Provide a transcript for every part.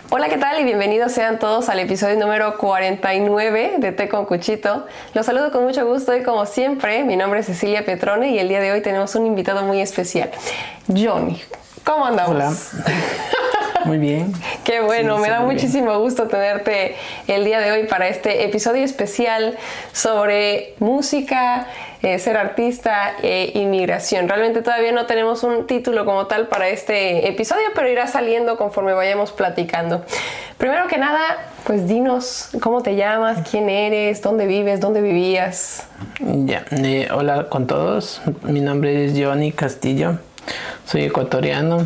Hola, ¿qué tal? Y bienvenidos sean todos al episodio número 49 de Té con Cuchito. Los saludo con mucho gusto y como siempre, mi nombre es Cecilia Petrone y el día de hoy tenemos un invitado muy especial, Johnny. ¿Cómo andamos? Hola. Muy bien. Qué bueno, sí, me da muchísimo gusto tenerte el día de hoy para este episodio especial sobre música, ser artista e inmigración. Realmente todavía no tenemos un título como tal para este episodio, pero irá saliendo conforme vayamos platicando. Primero que nada, pues dinos cómo te llamas, quién eres, dónde vives, dónde vivías. Ya, hola con todos. Mi nombre es Johnny Castillo. Soy ecuatoriano.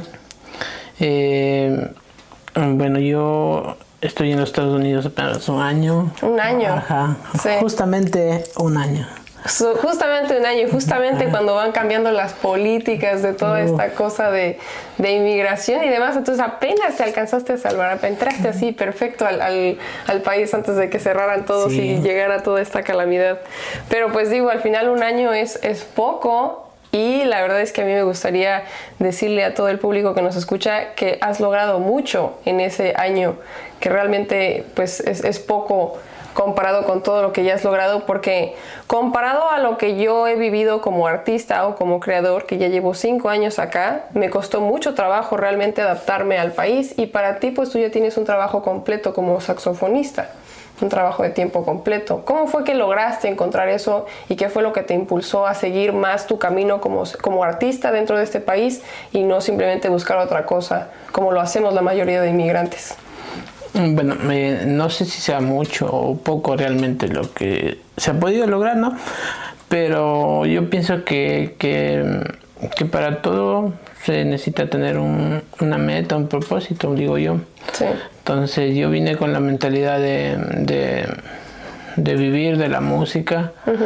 Bueno, yo estoy en los Estados Unidos apenas un año. ¿Un año? Ajá, sí. Justamente un año. Justamente un año, justamente cuando van cambiando las políticas de toda esta cosa de inmigración y demás. Entonces apenas te alcanzaste a salvar, entraste así perfecto al país antes de que cerraran todos y llegara toda esta calamidad. Pero pues digo, al final un año es poco. Y la verdad es que a mí me gustaría decirle a todo el público que nos escucha que has logrado mucho en ese año, que realmente pues es poco comparado con todo lo que ya has logrado, porque comparado a lo que yo he vivido como artista o como creador, que ya llevo 5 años acá, me costó mucho trabajo realmente adaptarme al país, y para ti pues tú ya tienes un trabajo completo como saxofonista. Un trabajo de tiempo completo. ¿Cómo fue que lograste encontrar eso y qué fue lo que te impulsó a seguir más tu camino como artista dentro de este país y no simplemente buscar otra cosa como lo hacemos la mayoría de inmigrantes? Bueno, no sé si sea mucho o poco realmente lo que se ha podido lograr, ¿no? Pero yo pienso que para todo se necesita tener una meta, un propósito, digo yo. Sí. Entonces yo vine con la mentalidad de vivir de la música,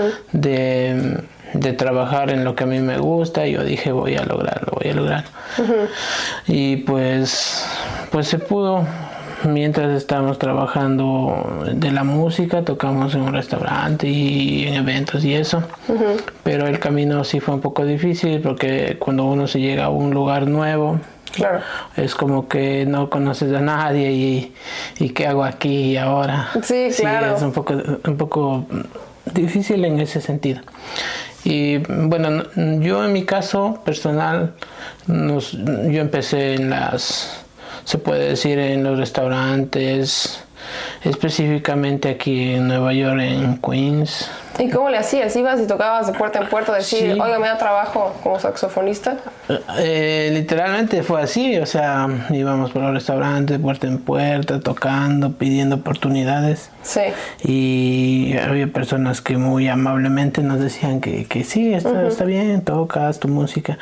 de trabajar en lo que a mí me gusta, y yo dije voy a lograrlo. Y pues se pudo. Mientras estábamos trabajando de la música, tocamos en un restaurante y en eventos y eso. Pero el camino sí fue un poco difícil, porque cuando uno se llega a un lugar nuevo, claro, es como que no conoces a nadie y ¿qué hago aquí y ahora? Sí, claro. Es un poco difícil en ese sentido. Y bueno, yo en mi caso personal, yo empecé se puede decir en los restaurantes, específicamente aquí en Nueva York, en Queens. ¿Y cómo le hacías? ¿Ibas y tocabas de puerta en puerta, decir, Sí. oiga, me da trabajo como saxofonista? Literalmente fue así, o sea, íbamos por los restaurantes, puerta en puerta, tocando, pidiendo oportunidades. Sí. Y había personas que muy amablemente nos decían que sí, está bien, tocas tu música.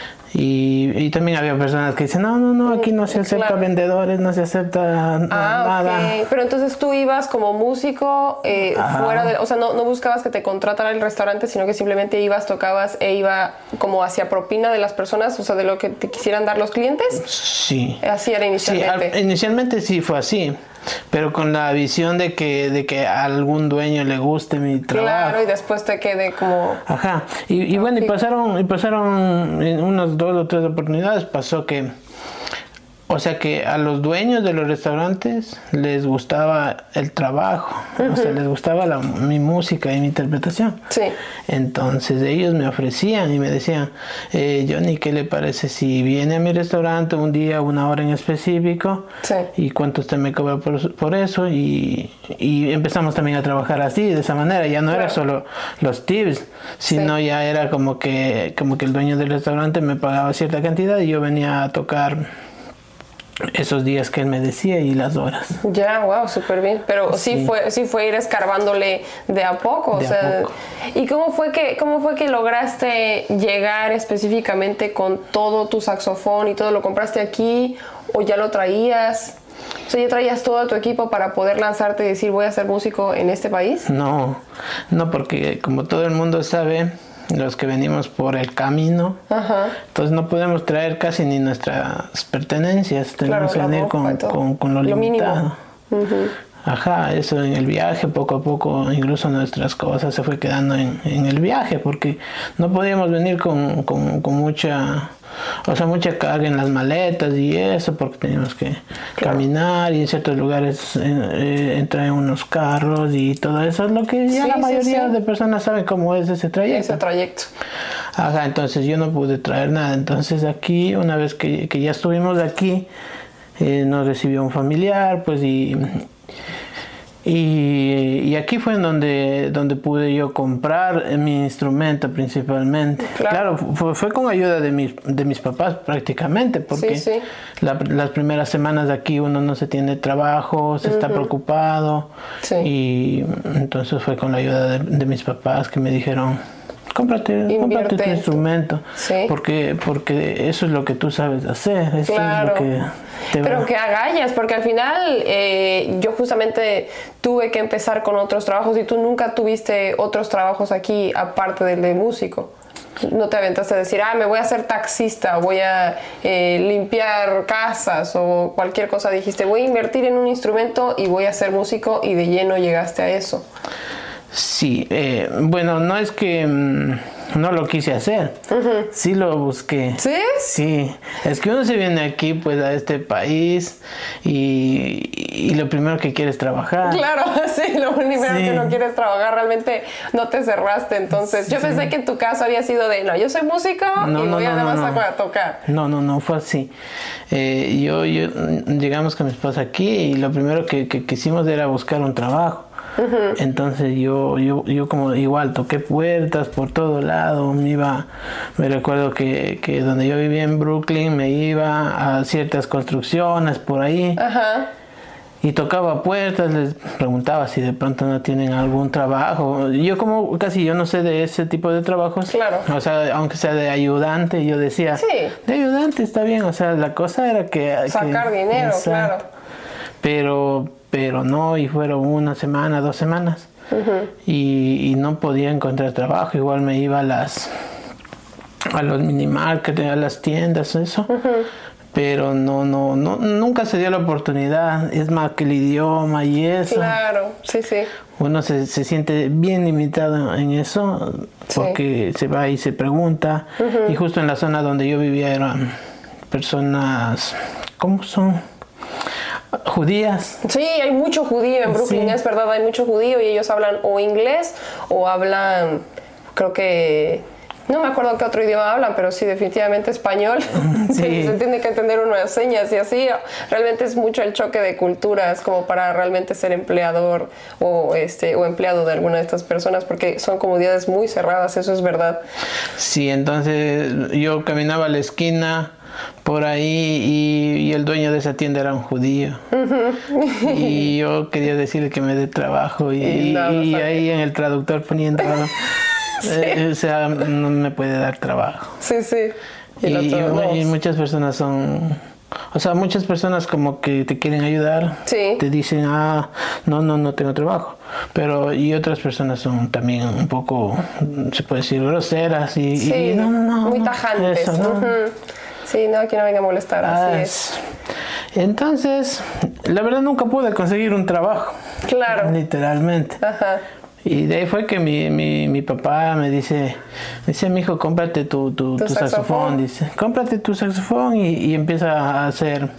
Y también había personas que dicen, no, aquí no se acepta vendedores, no se acepta nada. Okay. Pero entonces tú ibas como músico fuera de, o sea, no buscabas que te contratara el restaurante, sino que simplemente ibas, tocabas e iba como hacia propina de las personas, o sea, de lo que te quisieran dar los clientes. Sí. Así era inicialmente. Sí, inicialmente sí fue así, pero con la visión de que a algún dueño le guste mi trabajo. Claro, y después te quede como... Ajá, y bueno, y pasaron en unas 2 o 3 oportunidades, pasó que, o sea, que a los dueños de los restaurantes les gustaba el trabajo, o sea, les gustaba mi música y mi interpretación. Sí. Entonces ellos me ofrecían y me decían, Johnny, ¿qué le parece si viene a mi restaurante un día, una hora en específico? Sí. ¿Y cuánto usted me cobra por eso? Y empezamos también a trabajar así, de esa manera. Ya no era solo los tips, sino ya era como que el dueño del restaurante me pagaba cierta cantidad y yo venía a tocar esos días que él me decía y las horas. Ya, wow, súper bien. Pero sí fue ir escarbándole de a poco. ¿Y cómo fue que lograste llegar específicamente con todo tu saxofón y todo? ¿Lo compraste aquí o ya lo traías? O sea, ¿ya traías todo tu equipo para poder lanzarte y decir voy a ser músico en este país? No, porque como todo el mundo sabe, los que venimos por el camino, entonces no podemos traer casi ni nuestras pertenencias, tenemos que venir con lo limitado. Ajá, eso en el viaje, poco a poco, incluso nuestras cosas se fue quedando en el viaje, porque no podíamos venir con mucha o sea, mucha carga en las maletas y eso, porque teníamos que caminar y en ciertos lugares entrar en unos carros y todo eso, es lo que ya la mayoría de personas saben cómo es ese trayecto. Ajá, entonces yo no pude traer nada. Entonces aquí, una vez que ya estuvimos aquí, nos recibió un familiar, pues y aquí fue en donde pude yo comprar mi instrumento principalmente. Claro, fue con ayuda de mis papás prácticamente, porque las primeras semanas de aquí uno no se tiene trabajo, se está preocupado, y entonces fue con la ayuda de mis papás que me dijeron: cómprate tu instrumento, porque eso es lo que tú sabes hacer, eso es lo que pero que agallas, porque al final yo justamente tuve que empezar con otros trabajos y tú nunca tuviste otros trabajos aquí aparte del de músico. No te aventaste a decir, me voy a hacer taxista, voy a limpiar casas o cualquier cosa. Dijiste, voy a invertir en un instrumento y voy a ser músico, y de lleno llegaste a eso. Sí, bueno, no es que no lo quise hacer, sí lo busqué. ¿Sí? Sí, es que uno se viene aquí pues a este país y lo primero que quiere es trabajar. Claro, sí, lo primero que no quieres trabajar, realmente no te cerraste. Entonces yo pensé que en tu caso había sido de, yo soy músico y voy además a tocar. No, fue así. Yo llegamos con mi esposa aquí y lo primero que quisimos era buscar un trabajo. Entonces yo como igual toqué puertas por todo lado, me recuerdo que donde yo vivía en Brooklyn me iba a ciertas construcciones por ahí. Y tocaba puertas, les preguntaba si de pronto no tienen algún trabajo. Yo como casi yo no sé de ese tipo de trabajos. Claro. O sea, aunque sea de ayudante, yo decía, de ayudante está bien. O sea, la cosa era sacar dinero, claro. Pero no, y fueron 1 semana, 2 semanas. Y no podía encontrar trabajo. Igual me iba a los minimarkets, a las tiendas, eso. Pero nunca se dio la oportunidad. Es más que el idioma y eso. Claro, sí. Uno se siente bien limitado en eso, porque se va y se pregunta. Y justo en la zona donde yo vivía eran personas, ¿cómo son? Judías. Sí, hay mucho judío en Brooklyn, es verdad, hay mucho judío y ellos hablan o inglés o hablan, creo que, no me acuerdo qué otro idioma hablan, pero sí, definitivamente español. Se tiene que entender unas señas y así. Realmente es mucho el choque de culturas como para realmente ser empleador o empleado de alguna de estas personas, porque son comunidades muy cerradas, eso es verdad. Sí, entonces yo caminaba a la esquina por ahí y el dueño de esa tienda era un judío. Y yo quería decirle que me dé trabajo y ahí en el traductor poniendo o sea, no me puede dar trabajo. Sí. Y muchas personas son, o sea, muchas personas como que te quieren ayudar, te dicen, no tengo trabajo. Pero y otras personas son también un poco, se puede decir, groseras y no, muy tajantes. Eso, ¿no? Sí, no, aquí no venga a molestar, así es. Entonces, la verdad nunca pude conseguir un trabajo. Claro. Literalmente. Y de ahí fue que mi papá me dice, mi hijo, cómprate tu saxofón. Dice, cómprate tu saxofón y empieza a hacer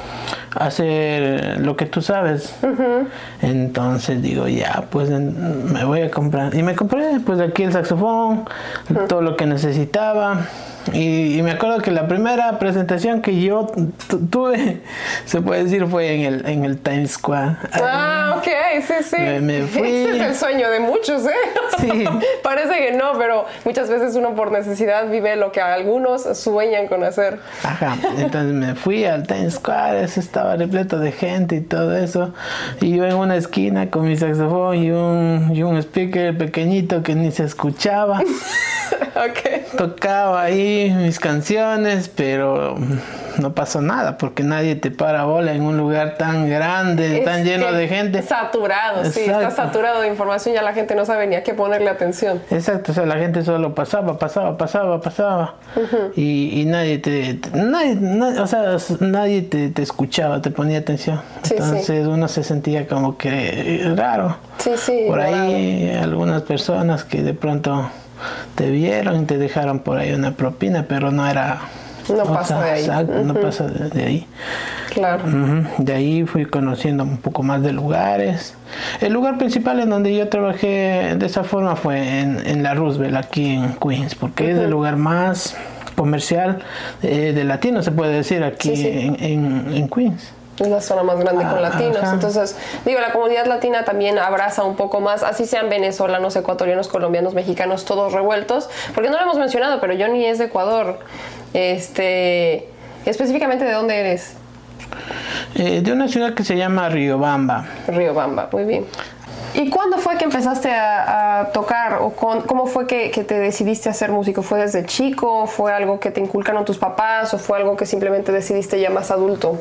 lo que tú sabes. Entonces digo, ya, pues me voy a comprar. Y me compré pues aquí el saxofón, todo lo que necesitaba. Y me acuerdo que la primera presentación que yo tuve, se puede decir, fue en el Times Square. Ok, sí. Me fui. Ese es el sueño de muchos, ¿eh? Sí. Parece que no, pero muchas veces uno por necesidad vive lo que algunos sueñan con hacer. Entonces me fui al Times Square, eso estaba repleto de gente y todo eso. Y yo en una esquina con mi saxofón y un speaker pequeñito que ni se escuchaba. Tocaba ahí mis canciones, pero no pasó nada porque nadie te para bola en un lugar tan grande, tan lleno de gente. Saturado, exacto. Sí, está saturado de información, ya la gente no sabe ni a qué ponerle atención. Exacto, o sea, la gente solo pasaba. Y nadie nadie te escuchaba, te ponía atención. Entonces uno se sentía como que raro. Por ahí algunas personas que de pronto te vieron y te dejaron por ahí una propina, pero no era No pasa de ahí. Exacto, no pasa de ahí. Claro. De ahí fui conociendo un poco más de lugares. El lugar principal en donde yo trabajé de esa forma fue en la Roosevelt, aquí en Queens, porque es el lugar más comercial de latino, se puede decir, aquí en Queens. Es la zona más grande con latinos. Ajá. Entonces, digo, la comunidad latina también abraza un poco más, así sean venezolanos, ecuatorianos, colombianos, mexicanos, todos revueltos. Porque no lo hemos mencionado, pero Johnny es de Ecuador. Específicamente, ¿de dónde eres? De una ciudad que se llama Riobamba. Riobamba, muy bien. ¿Y cuándo fue que empezaste a tocar? ¿O cómo fue que te decidiste a ser músico? ¿Fue desde chico? ¿Fue algo que te inculcaron tus papás? ¿O fue algo que simplemente decidiste ya más adulto?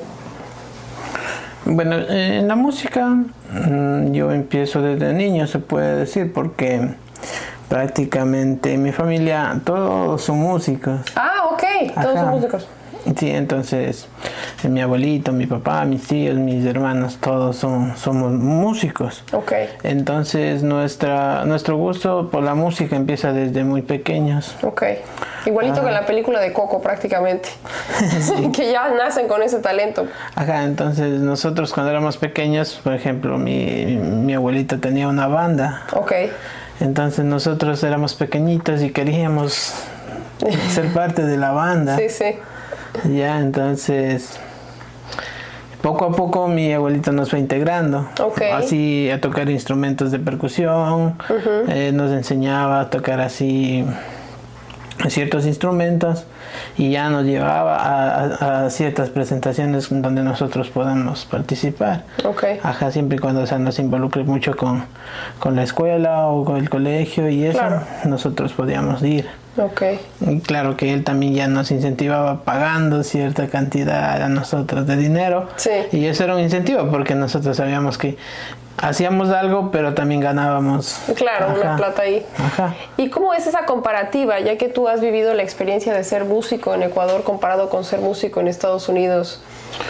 Bueno, en la música yo empiezo desde niño, se puede decir, porque prácticamente en mi familia todos son músicos. Ah, ok, todos son músicos. Sí, entonces mi abuelito, mi papá, mis tíos, mis hermanos, todos somos músicos. Okay. Entonces nuestro gusto por la música empieza desde muy pequeños. Okay. Igualito que en la película de Coco prácticamente. Sí. Que ya nacen con ese talento. Ajá, entonces nosotros cuando éramos pequeños, por ejemplo, mi abuelito tenía una banda. Okay. Entonces nosotros éramos pequeñitos y queríamos ser parte de la banda. Sí, sí. Ya, entonces poco a poco mi abuelito nos fue integrando, así a tocar instrumentos de percusión, nos enseñaba a tocar así ciertos instrumentos y ya nos llevaba a ciertas presentaciones donde nosotros podamos participar. Ajá, siempre y cuando nos involucre mucho con la escuela o con el colegio y eso, nosotros podíamos ir. Y claro que él también ya nos incentivaba pagando cierta cantidad a nosotros de dinero. Sí. Y eso era un incentivo porque nosotros sabíamos que hacíamos algo pero también ganábamos. Claro, una plata ahí. Ajá. ¿Y cómo es esa comparativa, ya que tú has vivido la experiencia de ser músico en Ecuador comparado con ser músico en Estados Unidos?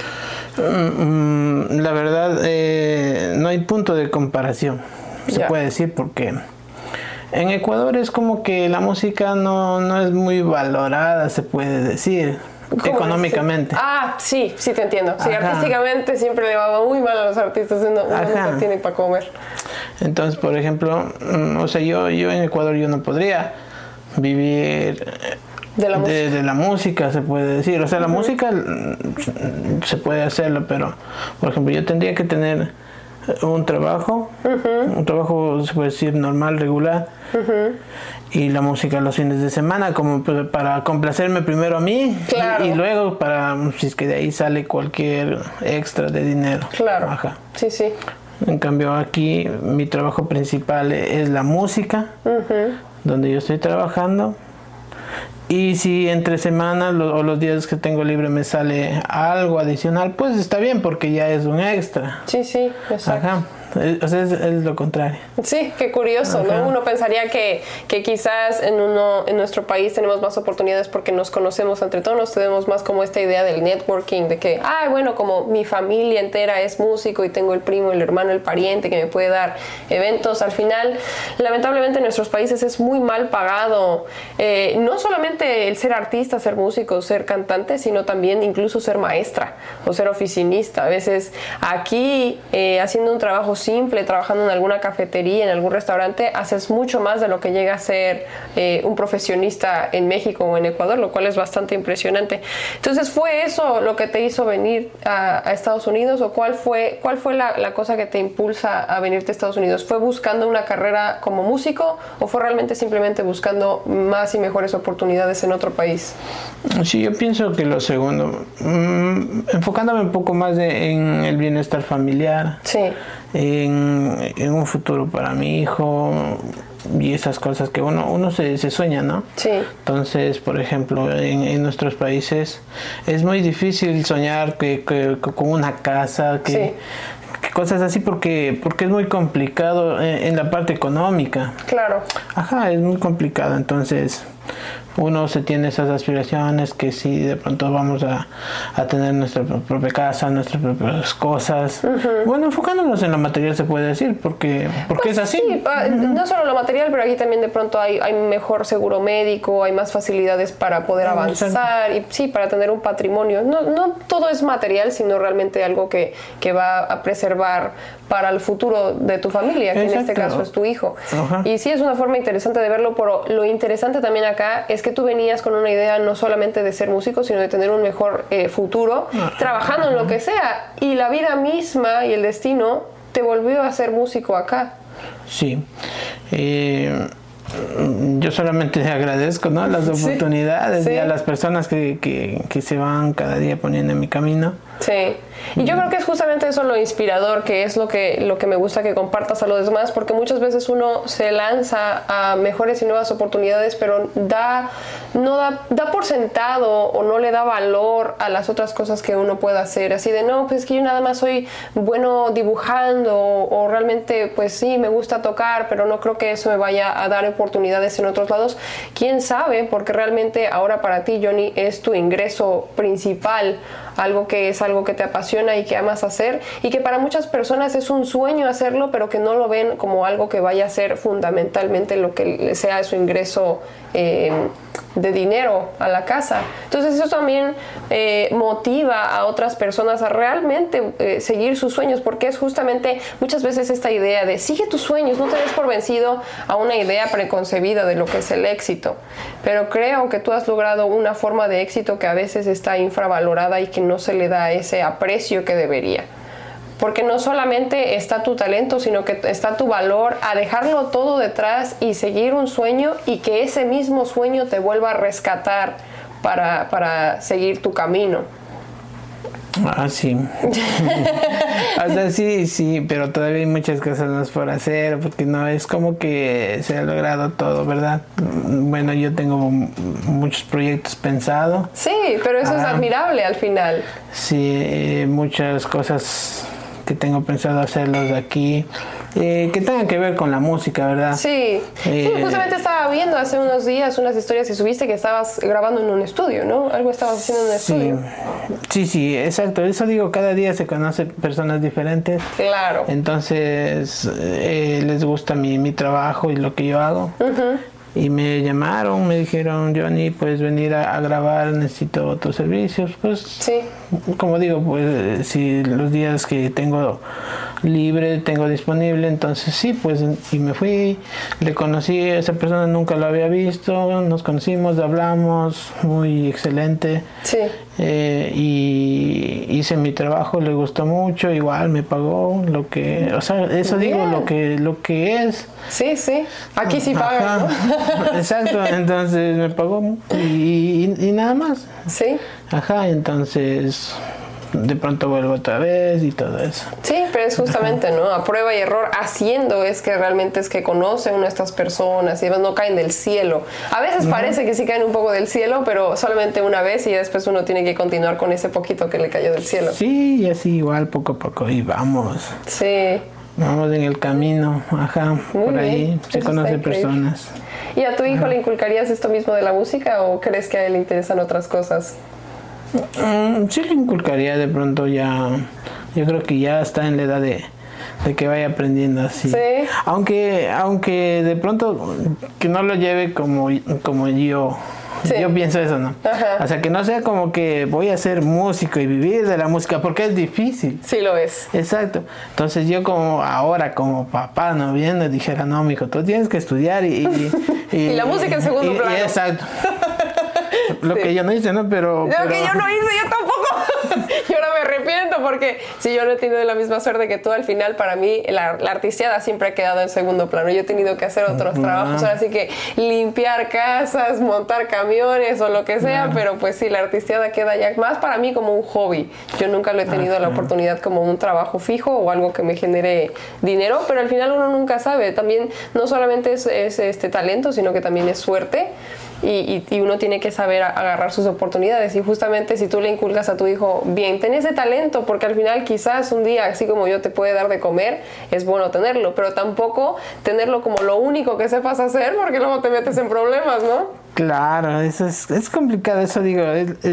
La verdad no hay punto de comparación, se puede decir, porque en Ecuador es como que la música no es muy valorada, se puede decir, económicamente. Ah, sí te entiendo. Sí, artísticamente siempre le va muy mal a los artistas, uno nunca tiene para comer. Entonces, por ejemplo, o sea, yo en Ecuador yo no podría vivir de la música, se puede decir. O sea, la música se puede hacerlo, pero, por ejemplo, yo tendría que tener un trabajo se puede decir normal, regular, y la música los fines de semana como para complacerme primero a mí, y luego para si es que de ahí sale cualquier extra de dinero. Ajá. Sí. En cambio aquí mi trabajo principal es la música, donde yo estoy trabajando. Y si entre semanas o los días que tengo libre me sale algo adicional, pues está bien porque ya es un extra. Sí, exacto. Ajá. O sea, es lo contrario. Sí, qué curioso, ¿no? Uno pensaría que quizás en nuestro país tenemos más oportunidades porque nos conocemos entre todos, tenemos más como esta idea del networking, de que, bueno, como mi familia entera es músico y tengo el primo, el hermano, el pariente que me puede dar eventos. Al final, lamentablemente en nuestros países es muy mal pagado, no solamente el ser artista, ser músico, ser cantante, sino también incluso ser maestra o ser oficinista. A veces aquí, haciendo un trabajo simple, trabajando en alguna cafetería, en algún restaurante, haces mucho más de lo que llega a ser un profesionista en México o en Ecuador, lo cual es bastante impresionante. Entonces, ¿fue eso lo que te hizo venir a Estados Unidos o cuál fue la cosa que te impulsa a venirte a Estados Unidos? ¿Fue buscando una carrera como músico o fue realmente simplemente buscando más y mejores oportunidades en otro país? Sí, yo pienso que lo segundo, enfocándome un poco más en el bienestar familiar. Sí. En un futuro para mi hijo y esas cosas que uno se sueña, ¿no? Sí. Entonces, por ejemplo, en nuestros países es muy difícil soñar que con una casa, que cosas así porque es muy complicado en la parte económica. Claro. Ajá, es muy complicado. Entonces, uno se tiene esas aspiraciones que sí, de pronto vamos a tener nuestra propia casa, nuestras propias cosas. Bueno, enfocándonos en lo material se puede decir, porque pues es así. Sí, no solo lo material, pero aquí también de pronto hay mejor seguro médico, hay más facilidades para poder avanzar y sí, para tener un patrimonio. No todo es material, sino realmente algo que va a preservar para el futuro de tu familia, que en este caso es tu hijo. Y sí, es una forma interesante de verlo, pero lo interesante también acá es que tú venías con una idea no solamente de ser músico, sino de tener un mejor futuro, trabajando en lo que sea, y la vida misma y el destino te volvió a ser músico acá. Sí. Yo solamente agradezco, ¿no?, las oportunidades y a las personas que se van cada día poniendo en mi camino. Sí, y yo creo que es justamente eso lo inspirador, que es lo que me gusta que compartas a los demás, porque muchas veces uno se lanza a mejores y nuevas oportunidades, pero da por sentado o no le da valor a las otras cosas que uno pueda hacer, así de no, pues es que yo nada más soy bueno dibujando o realmente pues sí, me gusta tocar, pero no creo que eso me vaya a dar oportunidades en otros lados. ¿Quién sabe? Porque realmente ahora para ti, Johnny, es tu ingreso principal, algo que te apasiona y que amas hacer, y que para muchas personas es un sueño hacerlo, pero que no lo ven como algo que vaya a ser fundamentalmente lo que sea su ingreso de dinero a la casa. Entonces eso también motiva a otras personas a realmente seguir sus sueños, porque es justamente muchas veces esta idea de sigue tus sueños, no te des por vencido a una idea preconcebida de lo que es el éxito. Pero creo que tú has logrado una forma de éxito que a veces está infravalorada y que no se le da ese aprecio que debería. Porque no solamente está tu talento, sino que está tu valor a dejarlo todo detrás y seguir un sueño, y que ese mismo sueño te vuelva a rescatar para seguir tu camino. Ah, sí. O sea, sí, pero todavía hay muchas cosas más por hacer, porque no es como que se ha logrado todo, ¿verdad? Bueno, yo tengo muchos proyectos pensados. Sí, pero eso es admirable al final. Sí, muchas cosas que tengo pensado hacerlos de aquí, que tengan que ver con la música, ¿verdad? Sí. Justamente estaba viendo hace unos días unas historias que subiste que estabas grabando en un estudio, ¿no? Algo estabas haciendo en un estudio. Sí, exacto. Eso digo, cada día se conocen personas diferentes. Claro. Entonces, les gusta mi trabajo y lo que yo hago. Y me llamaron, me dijeron, Johnny, puedes venir a grabar, necesito tus servicios. Pues, sí, como digo, pues si los días que tengo libre, tengo disponible, entonces sí, pues, y me fui, le conocí a esa persona, nunca lo había visto, nos conocimos, hablamos, muy excelente. Sí. Y hice mi trabajo, le gustó mucho, igual me pagó lo que, o sea, eso digo, lo que es. Sí, aquí sí pagan, ¿no? Exacto, entonces me pagó y nada más. Sí. Ajá, entonces de pronto vuelvo otra vez y todo eso. Sí, pero es justamente, ¿no? A prueba y error, haciendo es que realmente es que conoce uno a estas personas y además no caen del cielo. A veces parece que sí caen un poco del cielo, pero solamente una vez y después uno tiene que continuar con ese poquito que le cayó del cielo. Sí, y así igual poco a poco y vamos. Sí. Vamos en el camino, ajá, muy por ahí bien. Se conocen personas. ¿Y a tu hijo le inculcarías esto mismo de la música o crees que a él le interesan otras cosas? Sí le inculcaría de pronto ya, yo creo que ya está en la edad de que vaya aprendiendo así. Sí. Aunque de pronto que no lo lleve como yo. Sí. Yo pienso eso, ¿no? Ajá. O sea, que no sea como que voy a ser músico y vivir de la música, porque es difícil. Sí, lo es. Exacto. Entonces yo como papá, ¿no? Viendo, dijera, no, mijo, tú tienes que estudiar y la música en segundo plano. Exacto. Lo que yo no hice, ¿no? Pero que yo no hice, yo tampoco. Y ahora me arrepiento porque si yo no he tenido la misma suerte que tú, al final para mí la artisteada siempre ha quedado en segundo plano. Yo he tenido que hacer otros trabajos, ahora sí que limpiar casas, montar camiones o lo que sea, pero pues sí, la artisteada queda ya más para mí como un hobby. Yo nunca lo he tenido la oportunidad como un trabajo fijo o algo que me genere dinero, pero al final uno nunca sabe. También no solamente es talento, sino que también es suerte. Y uno tiene que saber agarrar sus oportunidades, y justamente si tú le inculcas a tu hijo, bien, ten ese talento, porque al final quizás un día, así como yo te puede dar de comer, es bueno tenerlo, pero tampoco tenerlo como lo único que sepas hacer, porque luego te metes en problemas, ¿no? Claro, eso es complicado, eso digo,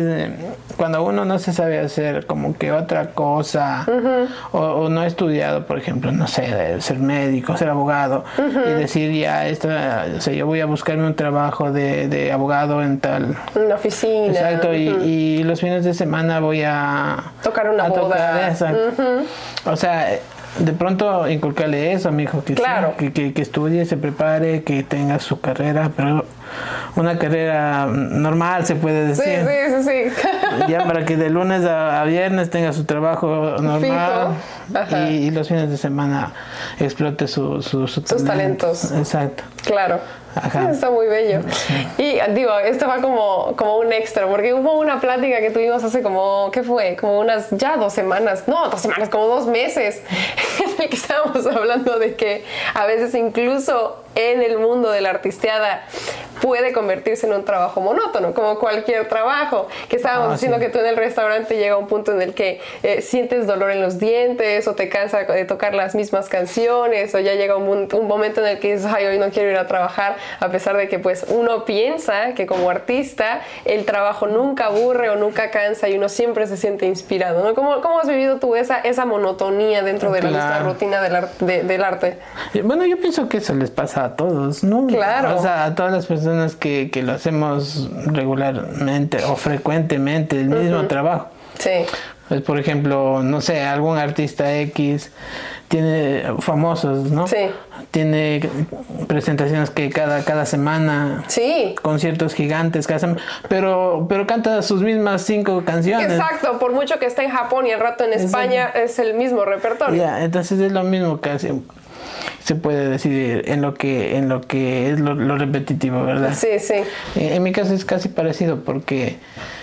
cuando uno no se sabe hacer como que otra cosa, o no ha estudiado, por ejemplo, no sé, de ser médico, ser abogado, y decir ya, o sea, yo voy a buscarme un trabajo de abogado en tal... Una oficina. Exacto, y los fines de semana voy a... Tocar una boda. Exacto. O sea... De pronto inculcarle eso a mi hijo, claro. Sí, que estudie, se prepare, que tenga su carrera, pero una carrera normal se puede decir. Sí. Ya para que de lunes a viernes tenga su trabajo normal y los fines de semana explote sus talentos. Exacto. Claro. Ajá. Está muy bello. Y digo, esto va como un extra, porque hubo una plática que tuvimos hace como, ¿qué fue? Como unas, ya 2 semanas, no, 2 semanas, como 2 meses, en el que estábamos hablando de que a veces incluso en el mundo de la artisteada puede convertirse en un trabajo monótono, como cualquier trabajo, que estábamos diciendo que tú en el restaurante llega un punto en el que sientes dolor en los dientes o te cansa de tocar las mismas canciones, o ya llega un momento en el que dices, ay, hoy no quiero ir a trabajar, a pesar de que pues uno piensa que como artista el trabajo nunca aburre o nunca cansa y uno siempre se siente inspirado, ¿no? ¿Cómo has vivido tú esa monotonía dentro de la misma rutina del arte? Bueno, yo pienso que eso les pasa a todos, ¿no? Claro. O sea, a todas las personas que lo hacemos regularmente o frecuentemente, el mismo trabajo. Sí. Pues, por ejemplo, no sé, algún artista X tiene famosos, ¿no? Sí. Tiene presentaciones que cada semana, sí, conciertos gigantes cada semana, pero canta sus mismas 5 canciones. Exacto, por mucho que esté en Japón y el rato en España, es el mismo repertorio. Ya, entonces es lo mismo que se puede decir en lo que es lo repetitivo, ¿verdad? Sí. En mi caso es casi parecido porque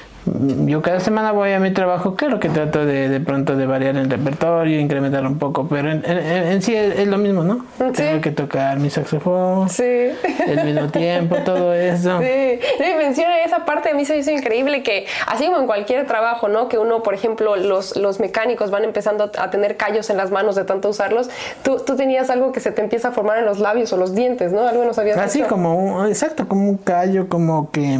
yo cada semana voy a mi trabajo, claro que trato de pronto de variar el repertorio, incrementar un poco, pero en sí es lo mismo, ¿no? Sí. Tengo que tocar mi saxofón, sí, al mismo tiempo, todo eso. Sí, menciona esa parte, a mí se me hizo increíble que, así como en cualquier trabajo, ¿no? Que uno, por ejemplo, los mecánicos van empezando a tener callos en las manos de tanto usarlos, tú tenías algo que se te empieza a formar en los labios o los dientes, ¿no? Algo nos habías así como como un callo, como que...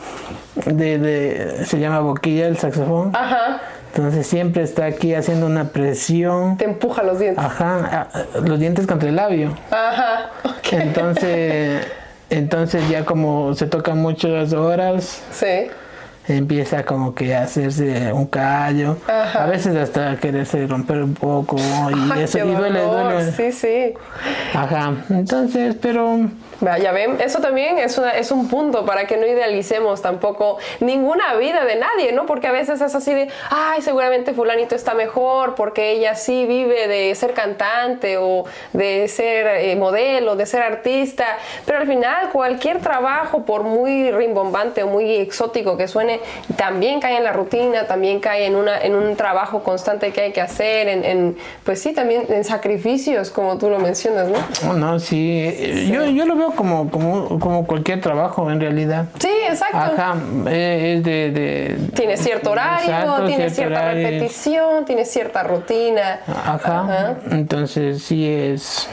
se llama boquilla el saxofón. Ajá. Entonces siempre está aquí haciendo una presión. Te empuja los dientes. Ajá, los dientes contra el labio. Ajá. Okay. Entonces ya como se tocan muchas horas. Sí. Empieza como que a hacerse un callo. Ajá. A veces hasta quererse romper un poco y eso y duele. Sí. Ajá. Entonces, pero ya ven, eso también es un punto para que no idealicemos tampoco ninguna vida de nadie, ¿no? Porque a veces es así de, ay, seguramente fulanito está mejor porque ella sí vive de ser cantante o de ser modelo, de ser artista, pero al final cualquier trabajo, por muy rimbombante o muy exótico que suene, también cae en la rutina, también cae en un trabajo constante que hay que hacer, pues sí, también en sacrificios, como tú lo mencionas, ¿no? No, sí. Yo lo veo como cualquier trabajo en realidad. Sí, exacto. Ajá, es tiene cierto horario, exacto, tiene cierta repetición, tiene cierta rutina. Ajá. Entonces sí es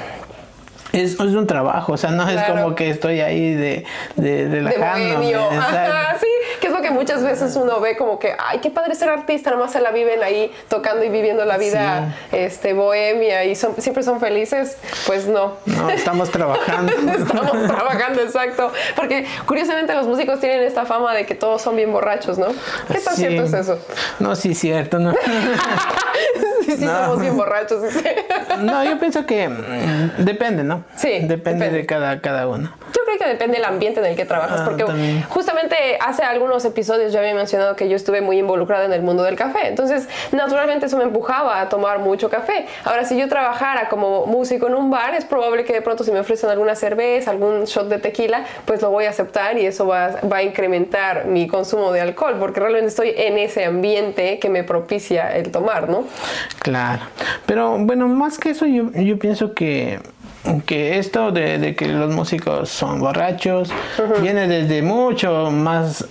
un trabajo, o sea, no es como que estoy ahí de bohemio. Ajá, sí, que es lo que muchas veces uno ve como que, ay, qué padre ser artista, nomás se la viven ahí tocando y viviendo la vida bohemia y siempre son felices. Pues no. No, estamos trabajando. Estamos trabajando, exacto. Porque curiosamente los músicos tienen esta fama de que todos son bien borrachos, ¿no? ¿Qué tan cierto es eso? No, sí, cierto, ¿no? sí, no. Somos bien borrachos. Sí. No, yo pienso que depende, ¿no? Sí, depende de cada uno. Yo creo que depende del ambiente en el que trabajas, porque también. Justamente hace algunos episodios yo había mencionado que yo estuve muy involucrada en el mundo del café, entonces naturalmente eso me empujaba a tomar mucho café. Ahora, si yo trabajara como músico en un bar, es probable que de pronto si me ofrecen alguna cerveza, algún shot de tequila, pues lo voy a aceptar y eso va a incrementar mi consumo de alcohol, porque realmente estoy en ese ambiente que me propicia el tomar, ¿no? Claro, pero bueno, más que eso yo pienso que esto de que los músicos son borrachos viene desde mucho más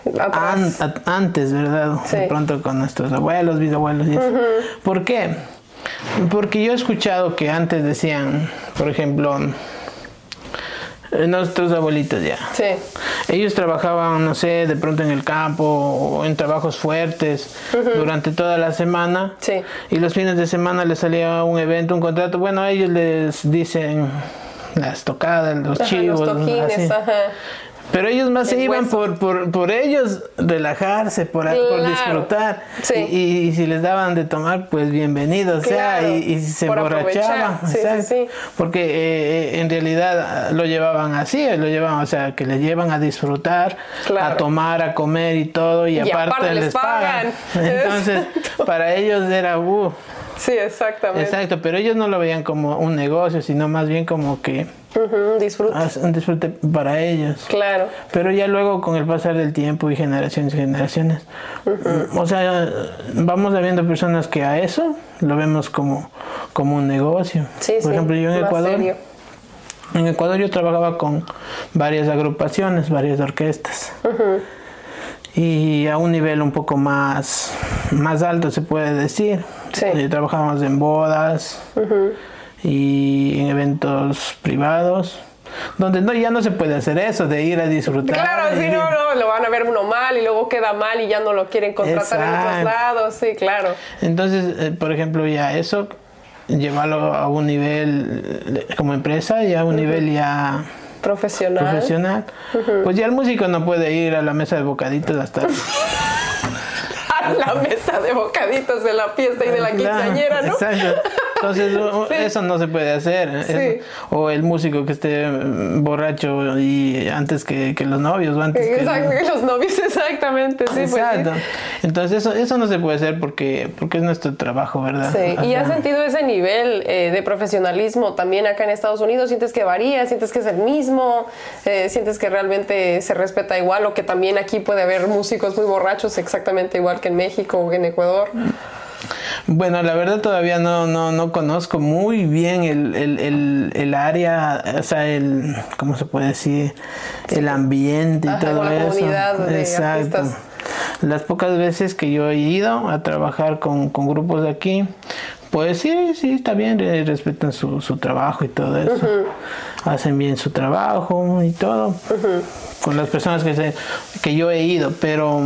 antes, ¿verdad? Sí. De pronto con nuestros abuelos, bisabuelos y eso. ¿Por qué? Porque yo he escuchado que antes decían, por ejemplo, Nuestros abuelitos ya. Sí. Ellos trabajaban, no sé, de pronto en el campo o en trabajos fuertes durante toda la semana. Sí. Y los fines de semana les salía un evento, un contrato. Bueno, a ellos les dicen las tocadas, los chivos. Los toquines, así. ajá. Pero ellos más se iban hueso. por ellos relajarse, por disfrutar. Sí. Y si les daban de tomar, pues bienvenidos. Claro. O sea, y se Por emborrachaban. aprovechar. Sí, sí. Porque en realidad lo llevaban así, o sea, que les llevan a disfrutar, Claro. a tomar, a comer y todo, y aparte les pagan. Entonces, para ellos era Sí, exactamente. exacto, pero ellos no lo veían como un negocio, sino más bien como que Disfruta. un disfrute para ellos. Claro. Pero ya luego con el pasar del tiempo y generaciones y generaciones, o sea, vamos viendo personas que a eso lo vemos como un negocio. Sí, Por ejemplo, yo en más Ecuador, serio. yo trabajaba con varias agrupaciones, varias orquestas. Y a un nivel un poco más alto se puede decir. Sí. Trabajábamos en bodas y en eventos privados, donde ya no se puede hacer eso de ir a disfrutar. Claro, si no, lo van a ver uno mal y luego queda mal y ya no lo quieren contratar en otros lados. Sí, claro. Entonces, por ejemplo, ya eso, llevarlo a un nivel como empresa y a un nivel ya profesional. Pues ya el músico no puede ir a la mesa de bocaditos hasta a la mesa de bocaditos de la fiesta y de la quinceañera, ¿no? Exacto. Entonces eso no se puede hacer. Sí. O el músico que esté borracho y antes que los novios o antes que los novios, exactamente. Sí, exacto. Pues, sí. Entonces eso no se puede hacer porque es nuestro trabajo, ¿verdad? Sí. ¿Y has sentido ese nivel de profesionalismo también acá en Estados Unidos? ¿Sientes que varía? ¿Sientes que es el mismo? ¿Sientes que realmente se respeta igual o que también aquí puede haber músicos muy borrachos exactamente igual que en México o en Ecuador? Bueno, la verdad todavía no conozco muy bien el área, o sea, ¿cómo se puede decir? El ambiente y todo la eso. comunidad de exacto. artistas. Las pocas veces que yo he ido a trabajar con grupos de aquí, pues sí, está bien, respetan su trabajo y todo eso. Hacen bien su trabajo y todo. Con las personas que yo he ido, pero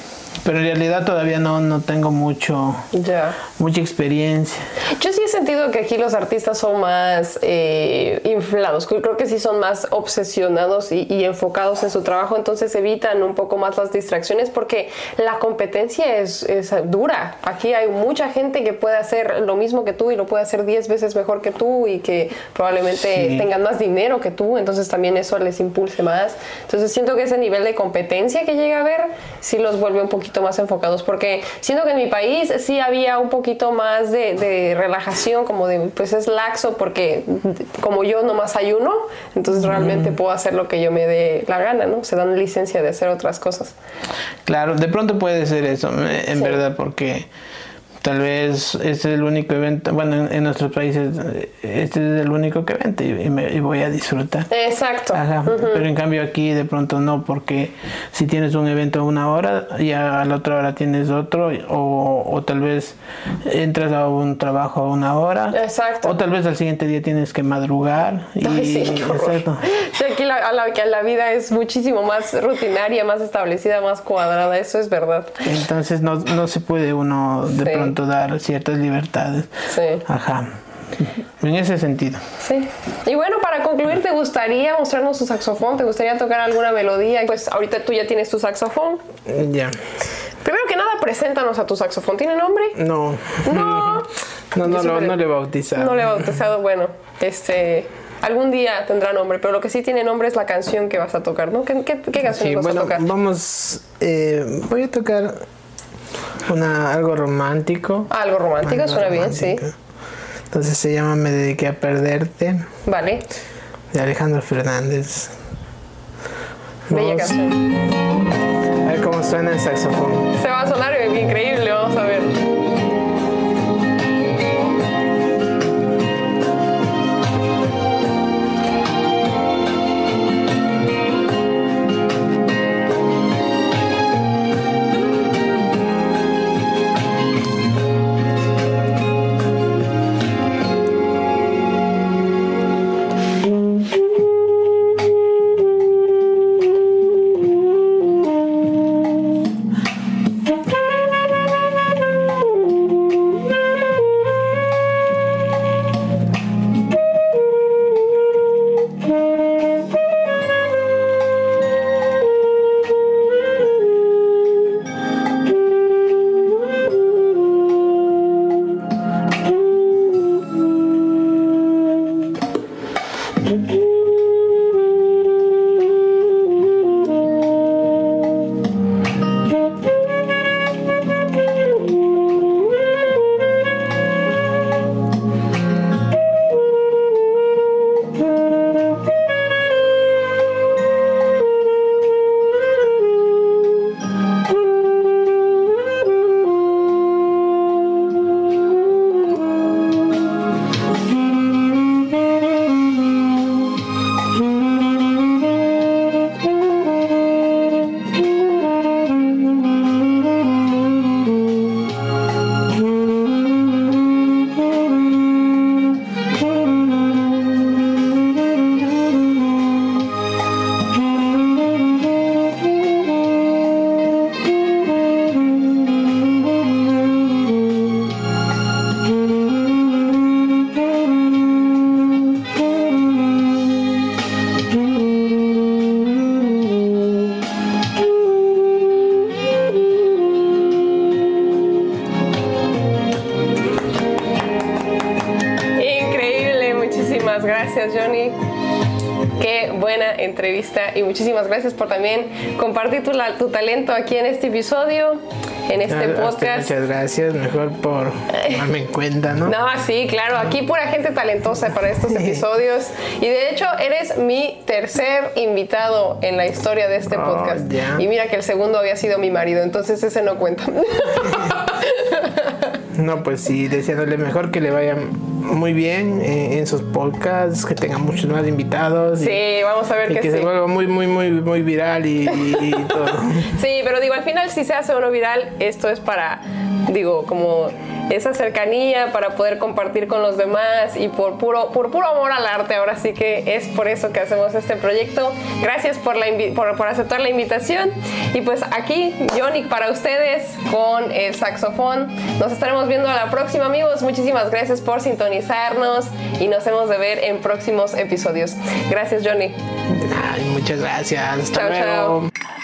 en realidad todavía no tengo mucha experiencia. Yo sí he sentido que aquí los artistas son más inflados. Creo que sí son más obsesionados y enfocados en su trabajo, entonces evitan un poco más las distracciones porque la competencia es dura. Aquí hay mucha gente que puede hacer lo mismo que tú y lo puede hacer 10 veces mejor que tú y que probablemente tengan más dinero que tú, entonces también eso les impulse más. Entonces siento que ese nivel de competencia que llega a haber sí los vuelve un poquito más enfocados, porque siento que en mi país sí había un poquito más de relajación, como de pues es laxo porque como yo nomás hay uno, entonces realmente puedo hacer lo que yo me dé la gana, ¿no? Se dan licencia de hacer otras cosas. Claro, de pronto puede ser eso, en verdad, porque tal vez este es el único evento, bueno, en nuestros países este es el único que evento y voy a disfrutar. Exacto. Ajá. Pero en cambio aquí de pronto no, porque si tienes un evento a una hora y a la otra hora tienes otro, o tal vez entras a un trabajo a una hora. Exacto. O tal vez al siguiente día tienes que madrugar. Ay, sí, qué horror. Exacto. Sí, aquí la vida es muchísimo más rutinaria, más establecida, más cuadrada, eso es verdad. Entonces no se puede uno de pronto dar ciertas libertades. Sí. Ajá. En ese sentido. Sí. Y bueno, para concluir, ¿te gustaría mostrarnos tu saxofón? ¿Te gustaría tocar alguna melodía? Pues ahorita tú ya tienes tu saxofón. Ya. Primero que nada, preséntanos a tu saxofón. ¿Tiene nombre? No. No. No le he bautizado. No le he bautizado. Bueno, algún día tendrá nombre, pero lo que sí tiene nombre es la canción que vas a tocar, ¿no? ¿Qué canción vas a tocar? Voy a tocar algo romántico. Algo romántico, suena bien, sí. Entonces se llama Me dediqué a perderte. Vale. De Alejandro Fernández. Bella canción. A ver cómo suena el saxofón. Se va a sonar increíble, vamos a ver. gracias, Johnny. Qué buena entrevista y muchísimas gracias por también compartir tu talento aquí en este episodio, en este podcast. Muchas gracias, mejor por tomarme en cuenta, ¿no? No, sí, claro, aquí pura gente talentosa para estos episodios y de hecho eres mi tercer invitado en la historia de este podcast. Ya. Y mira que el segundo había sido mi marido, entonces ese no cuenta. No, pues sí, deseándole mejor que le vaya muy bien en sus podcasts, que tenga muchos más invitados. Sí, vamos a ver que sí. se vuelva muy viral y todo. Sí, pero digo, al final si se hace uno viral, esto es para, digo, como esa cercanía para poder compartir con los demás y por puro amor al arte. Ahora sí que es por eso que hacemos este proyecto. Gracias por aceptar la invitación. Y pues aquí, Johnny, para ustedes con el saxofón. Nos estaremos viendo a la próxima, amigos. Muchísimas gracias por sintonizarnos y nos hemos de ver en próximos episodios. Gracias, Johnny. Ay, muchas gracias. Hasta Chao, luego. chao.